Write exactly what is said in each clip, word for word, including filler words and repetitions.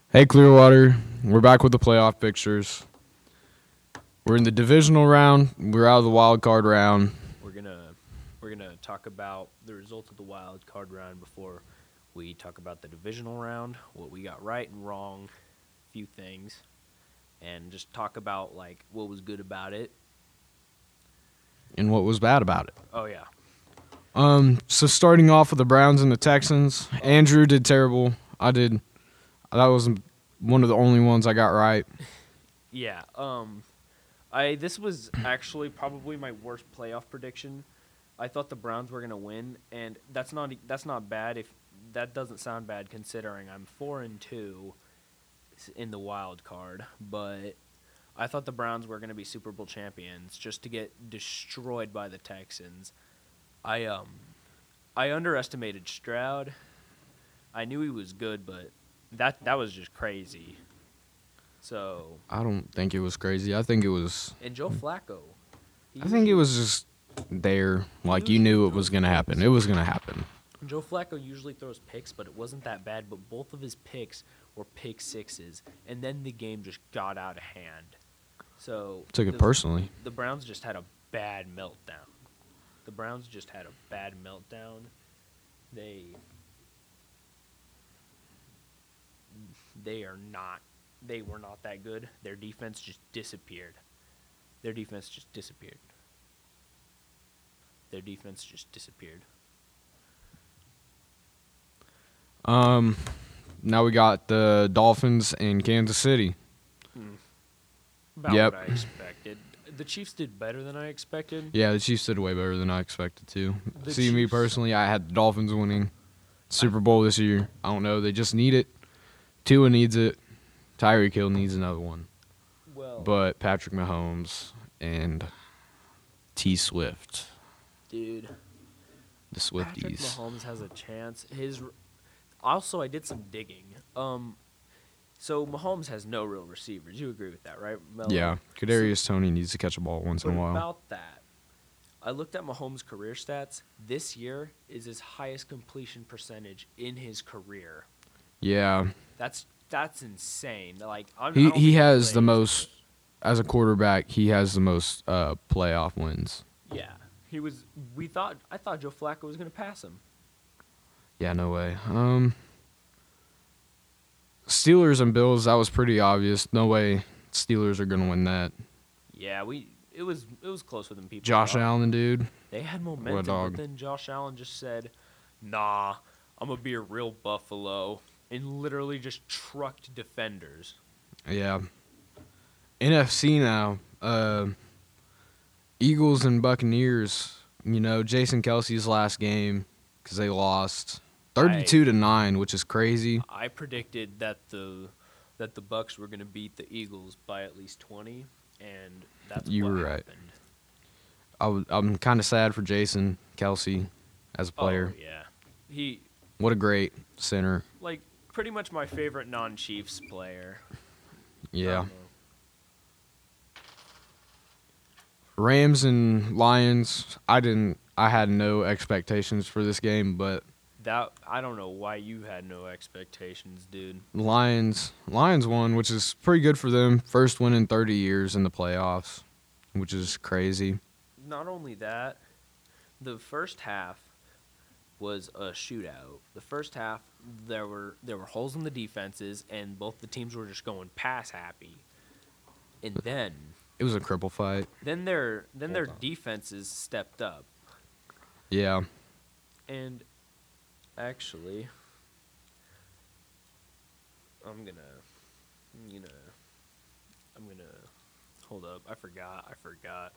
Hey, Clearwater. We're back with the playoff pictures. We're in the divisional round. We're out of the wild card round. We're gonna we're gonna talk about the results of the wild card round before we talk about the divisional round, what we got right and wrong, a few things, and just talk about like what was good about it. And what was bad about it? Oh yeah, Um, so starting off with the Browns and the Texans, Andrew did terrible. I did. That was one of the only ones I got right. yeah. Um, I this was actually probably my worst playoff prediction. I thought the Browns were gonna win, and that's not that's not bad. If that doesn't sound bad considering I'm four and two in the wild card, but I thought the Browns were going to be Super Bowl champions just to get destroyed by the Texans. I um I underestimated Stroud. I knew he was good, but that that was just crazy. So, I don't think it was crazy. I think it was. and Joe Flacco. He I think it usually- was just there. Like you usually knew it throws was gonna happen. picks. It was gonna happen. Joe Flacco usually throws picks, but it wasn't that bad, but both of his picks were pick sixes, and then the game just got out of hand. So Took it the- personally. The Browns just had a bad meltdown. The Browns just had a bad meltdown. They they are not they were not that good. Their defense just disappeared. Their defense just disappeared. Their defense just disappeared. Um, now we got the Dolphins and Kansas City. About Yep. what I expected. The Chiefs did better than I expected. Yeah, the Chiefs did way better than I expected to. The See, me Chiefs- personally, I had the Dolphins winning Super Bowl this year. I don't know. They just need it. Tua needs it. Tyreek Hill needs another one. Well, But Patrick Mahomes and T Swift, dude, the Patrick Swifties. Mahomes has a chance. His also, I did some digging. Um, so Mahomes has no real receivers. You agree with that, right, Melo? Yeah, Kadarius Toney needs to catch a ball once But in a while. about that, I looked at Mahomes' career stats. This year is his highest completion percentage in his career. Yeah, That's that's insane. Like I'm, I he don't he think has the plays most this. as a quarterback. He has the most uh, playoff wins. Yeah, he was. We thought I thought Joe Flacco was going to pass him. Yeah, no way. Um, Steelers and Bills, that was pretty obvious. No way Steelers are going to win that. Yeah, we. It was it was closer than people. Josh thought. Allen, dude. They had momentum, dog. but then Josh Allen just said, "Nah, I'm gonna be a real Buffalo," and literally just trucked defenders. Yeah. N F C now. Uh, Eagles and Buccaneers. You know, Jason Kelsey's last game because they lost thirty-two to nine, which is crazy. I predicted that the that the Bucks were gonna beat the Eagles by at least twenty, and that's You what were right. happened. I w- I'm kind of sad for Jason Kelsey as a player. Oh yeah, he What a great center. like pretty much my favorite non-Chiefs player. Yeah. Um, Rams and Lions. I didn't. I had no expectations for this game, but that I don't know why you had no expectations, dude. Lions Lions won, which is pretty good for them. First win in thirty years in the playoffs, which is crazy. Not only that, the first half was a shootout. The first half there were there were holes in the defenses and both the teams were just going pass happy. And then It was a cripple fight. then their then their Hold on. defenses stepped up. Yeah. And actually I'm gonna I'm gonna I'm gonna hold up. I forgot. I forgot.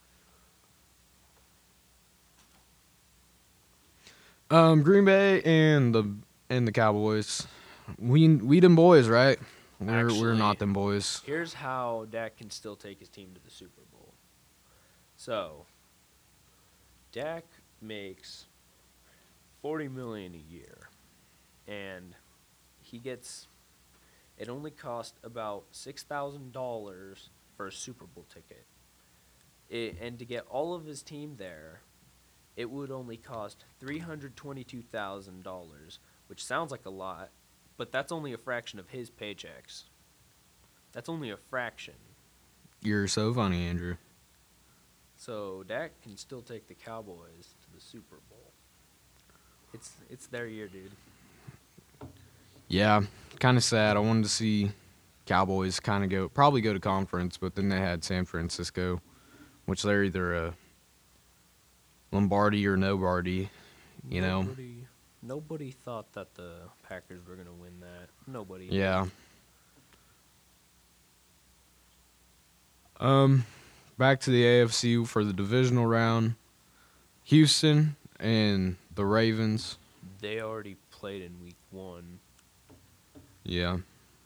Um, Green Bay and the and the Cowboys. We we them boys, right? We're we're Actually- not them boys. Here's how Dak can still take his team to the Super Bowl. So, Dak makes forty million a year, and he gets. It only cost about six thousand dollars for a Super Bowl ticket, it, and to get all of his team there, it would only cost three hundred twenty-two thousand dollars, which sounds like a lot, but that's only a fraction of his paychecks. That's only a fraction. You're so funny, Andrew. So Dak can still take the Cowboys to the Super Bowl. It's it's their year, dude. Yeah, kind of sad. I wanted to see Cowboys kind of go, probably go to conference, but then they had San Francisco, which they're either a Lombardi or Nobardi, you know. Nobody, nobody thought that the Packers were gonna win that. Nobody. Yeah. Um, back to the A F C for the divisional round. Houston and the Ravens. They already played in week one. Yeah.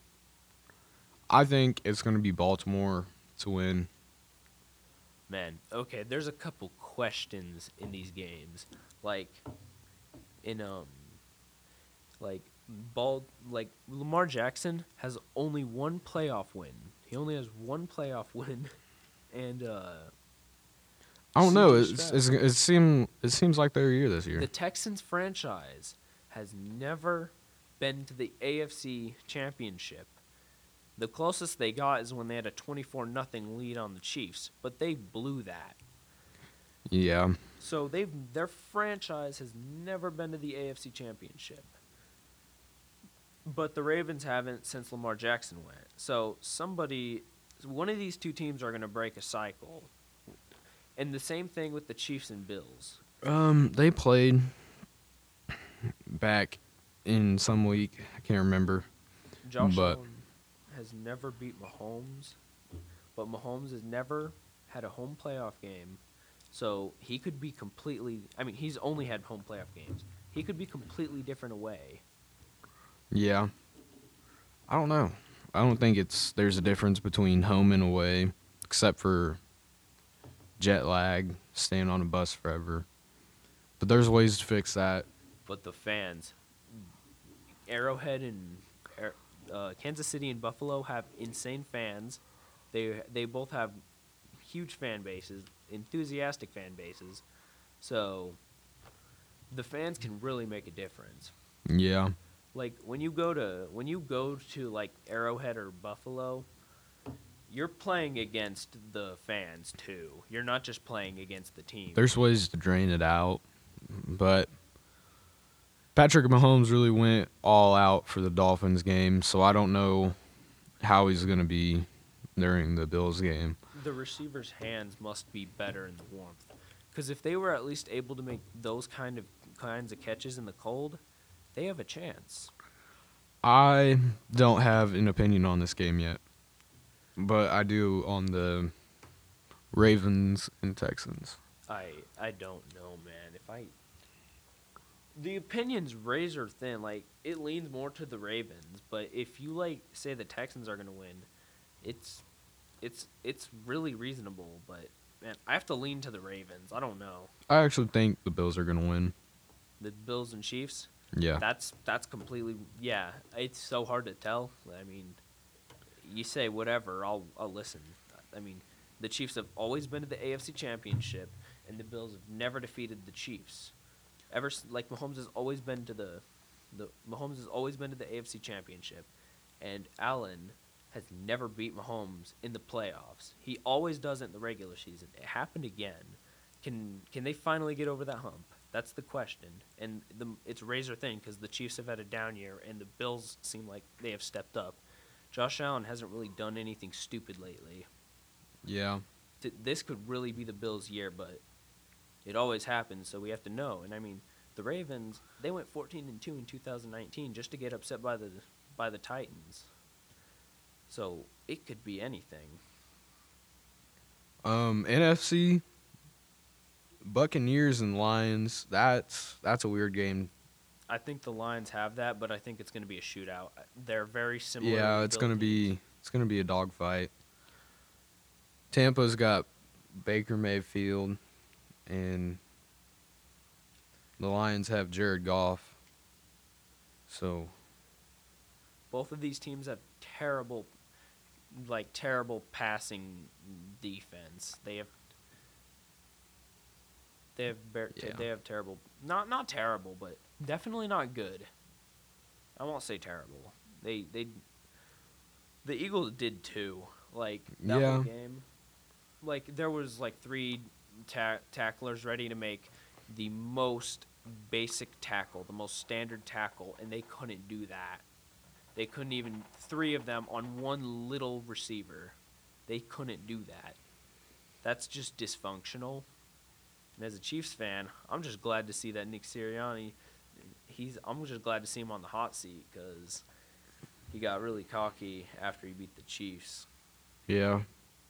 I think it's going to be Baltimore to win. Man, okay, there's a couple questions in these games. Like in um like ball like Lamar Jackson has only one playoff win. He only has one playoff win and uh I don't know. C J It's, Stroud. it's, it seem it seems like their year this year. The Texans franchise has never been to the A F C Championship. The closest they got is when they had a twenty-four nothing lead on the Chiefs, but they blew that. Yeah. So they've their franchise has never been to the A F C Championship. But the Ravens haven't since Lamar Jackson went. So somebody one of these two teams are going to break a cycle. And the same thing with the Chiefs and Bills. Um, they played back in some week. I can't remember. Josh But- Allen has never beat Mahomes, but Mahomes has never had a home playoff game. So he could be completely I mean, he's only had home playoff games. He could be completely different away. Yeah. I don't know. I don't think it's there's a difference between home and away, except for jet lag, staying on a bus forever. But there's ways to fix that. But the fans, Arrowhead and uh, Kansas City and Buffalo have insane fans. They they both have huge fan bases, enthusiastic fan bases. So the fans can really make a difference. Yeah. Like when you go to when you go to like Arrowhead or Buffalo, you're playing against the fans too. You're not just playing against the team. There's ways to drain it out, but Patrick Mahomes really went all out for the Dolphins game, so I don't know how he's going to be during the Bills game. The receivers' hands must be better in the warmth, because if they were at least able to make those kind of kinds of catches in the cold, they have a chance. I don't have an opinion on this game yet, but I do on the Ravens and Texans. I I don't know, man. If I the opinion's razor thin. Like it leans more to the Ravens, but if you like say the Texans are gonna win, it's it's it's really reasonable. But man, I have to lean to the Ravens. I don't know. I actually think the Bills are going to win. The Bills and Chiefs. Yeah. That's that's completely yeah. It's so hard to tell. I mean, you say whatever, I'll I'll listen. I mean, the Chiefs have always been to the A F C Championship, and the Bills have never defeated the Chiefs. Ever s- like Mahomes has always been to the, the Mahomes has always been to the A F C Championship, and Allen has never beat Mahomes in the playoffs. He always does it in the regular season. It happened again. Can can they finally get over that hump? That's the question. And the, it's razor thin because the Chiefs have had a down year, and the Bills seem like they have stepped up. Josh Allen hasn't really done anything stupid lately. Yeah. Th- this could really be the Bills' year, but it always happens, so we have to know. And I mean, the Ravens, they went fourteen and two in two thousand nineteen just to get upset by the by the Titans. So it could be anything. Um, N F C, Buccaneers and Lions. That's that's a weird game. I think the Lions have that, but I think it's going to be a shootout. They're very similar. Yeah, it's gonna be it's gonna be a dogfight. Tampa's got Baker Mayfield, and the Lions have Jared Goff. So Both of these teams have terrible, like terrible passing defense. They have. They have ber- Yeah. they have terrible, not not terrible, but definitely not good. I won't say terrible. They they the Eagles did too. Like that Yeah. whole game. Like there was like three ta- tacklers ready to make the most basic tackle, the most standard tackle, and they couldn't do that. They couldn't even three of them on one little receiver. They couldn't do that. That's just dysfunctional. And as a Chiefs fan, I'm just glad to see that Nick Sirianni. He's. I'm just glad to see him on the hot seat because he got really cocky after he beat the Chiefs. Yeah.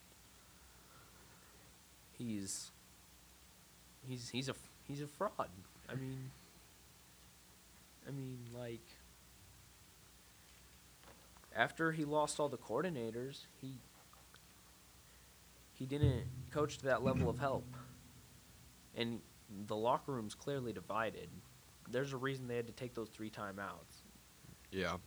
He's. He's he's a he's a fraud. I mean. I mean like. After he lost all the coordinators, he. He didn't coach to that level of help. And the locker room's clearly divided. There's a reason they had to take those three timeouts. Yeah.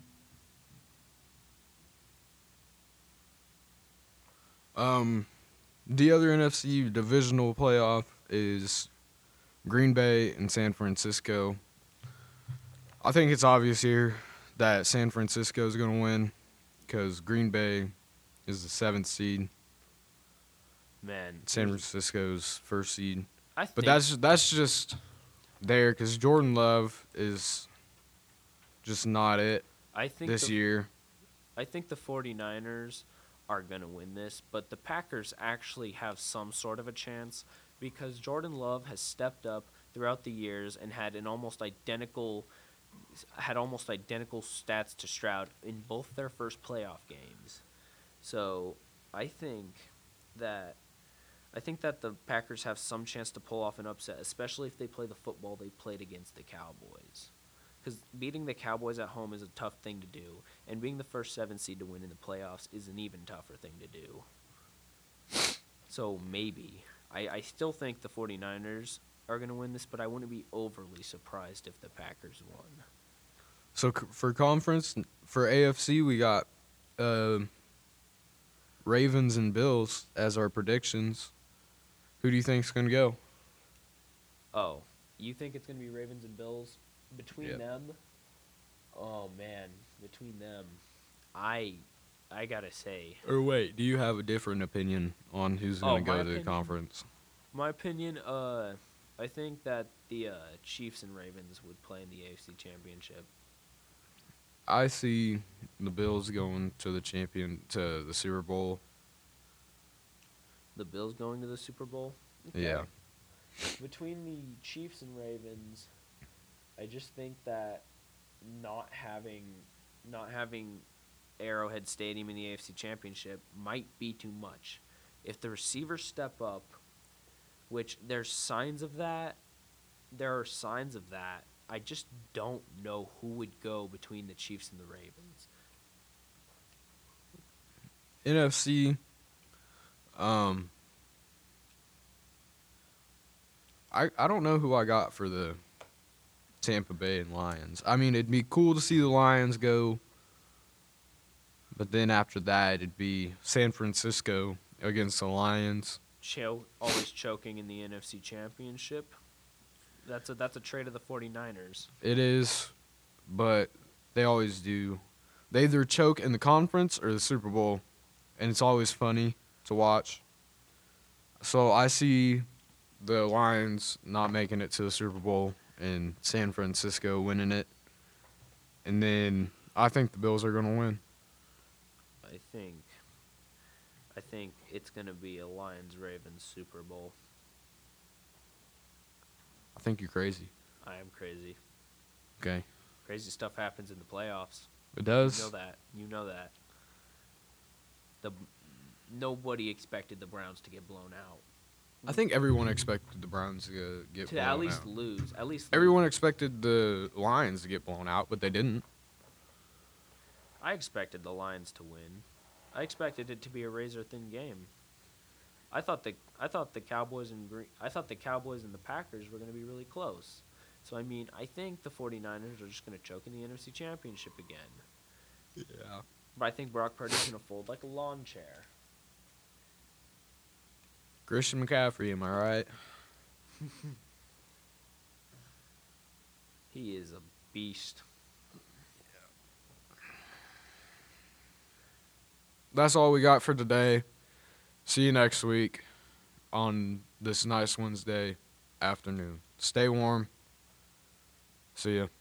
Um, the other N F C divisional playoff is Green Bay and San Francisco. I think it's obvious here that San Francisco is going to win because Green Bay is the seventh seed. Man, San Francisco's first seed. I think But that's that's just there because Jordan Love is just not it I think this the, year. I think the 49ers are going to win this, but the Packers actually have some sort of a chance because Jordan Love has stepped up throughout the years and had an almost identical had almost identical stats to Stroud in both their first playoff games. So, I think that I think that the Packers have some chance to pull off an upset, especially if they play the football they played against the Cowboys. Because beating the Cowboys at home is a tough thing to do, and being the first seven seed to win in the playoffs is an even tougher thing to do. So maybe. I, I still think the 49ers are going to win this, but I wouldn't be overly surprised if the Packers won. So c- for conference, for A F C, we got uh, Ravens and Bills as our predictions. Who do you think's going to go? Oh, you think it's going to be Ravens and Bills? Between Yep. them, oh man, between them, I, I gotta say, Or wait, do you have a different opinion on who's Oh, going to my go to the opinion? conference? my opinion, uh, I think that the uh, Chiefs and Ravens would play in the A F C Championship. I see the Bills going to the champion to the Super Bowl. The Bills going to the Super Bowl. Yeah. Between the Chiefs and Ravens, I just think that not having, not having Arrowhead Stadium in the A F C Championship might be too much. If the receivers step up, which there's signs of that, there are signs of that. I just don't know who would go between the Chiefs and the Ravens. N F C, um, I I don't know who I got for the Tampa Bay and Lions. I mean, it'd be cool to see the Lions go, but then after that, it'd be San Francisco against the Lions. Cho- always choking in the N F C Championship. That's a that's a trait of the 49ers. It is, but they always do. They either choke in the conference or the Super Bowl, and it's always funny to watch. So I see the Lions not making it to the Super Bowl and San Francisco winning it. And then I think the Bills are going to win. I think I think it's going to be a Lions-Ravens Super Bowl. I think you're crazy. I am crazy. Okay. Crazy stuff happens in the playoffs. It does. You know that. You know that. The nobody expected the Browns to get blown out. I think everyone expected the Browns to get To blown at least out. lose. At least Everyone lose. expected the Lions to get blown out, but they didn't. I expected the Lions to win. I expected it to be a razor thin game. I thought the I thought the Cowboys and Green, I thought the Cowboys and the Packers were going to be really close. So I mean, I think the 49ers are just going to choke in the N F C Championship again. Yeah. But I think Brock Purdy's going to fold like a lawn chair. Christian McCaffrey, am I right? He is a beast. that's all we got for today. See you next week on this nice Wednesday afternoon. Stay warm. See ya.